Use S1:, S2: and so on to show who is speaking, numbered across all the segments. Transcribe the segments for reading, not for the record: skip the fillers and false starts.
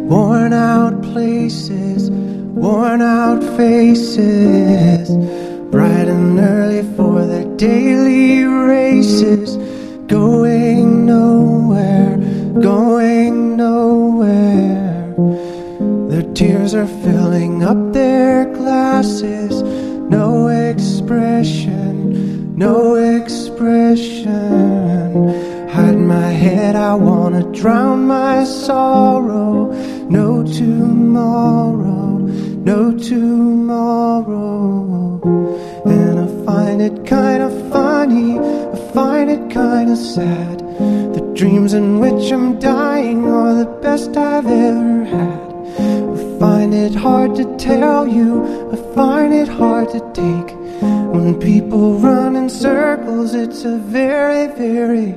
S1: worn out places, worn out faces, bright and early for their daily races, going nowhere, going nowhere. Their tears are filling up their glasses, no expression, no expression. Hide my head, I wanna drown my sorrow. No tomorrow, no tomorrow. And I find it kinda funny, I find it kinda sad. The dreams in which I'm dying are the best I've ever had. I find it hard to tell you, I find it hard to take. When people run in circles, it's a very, very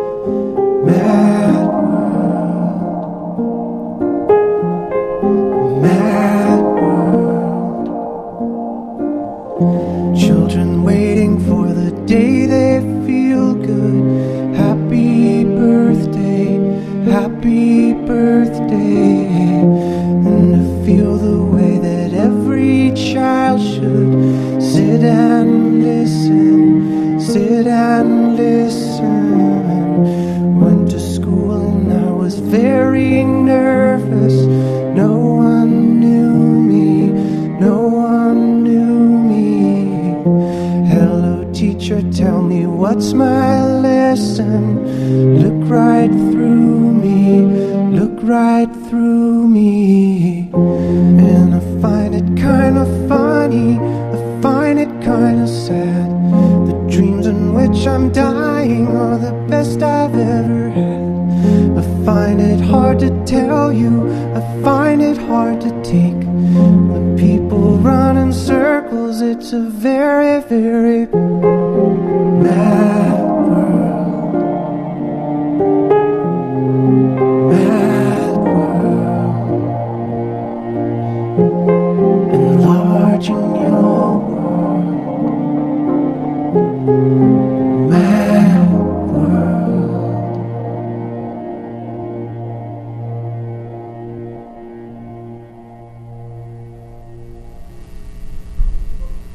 S1: mad world. Mad world. Children waiting for the day they feel good. Happy birthday, happy birthday. And to feel the way that every child should. Sit and listen, sit and listen. Went to school and I was very nervous. No one knew me, no one knew me. Hello teacher, tell me what's my lesson. Look right through me, look right through me. And I find it kinda funny, I find it kinda sad. The dreams in which I'm dying are the best I've ever had. I find it hard to tell you, I find it hard to take. When people run in circles, it's a very, very mad world. Mad world. Enlarging your world.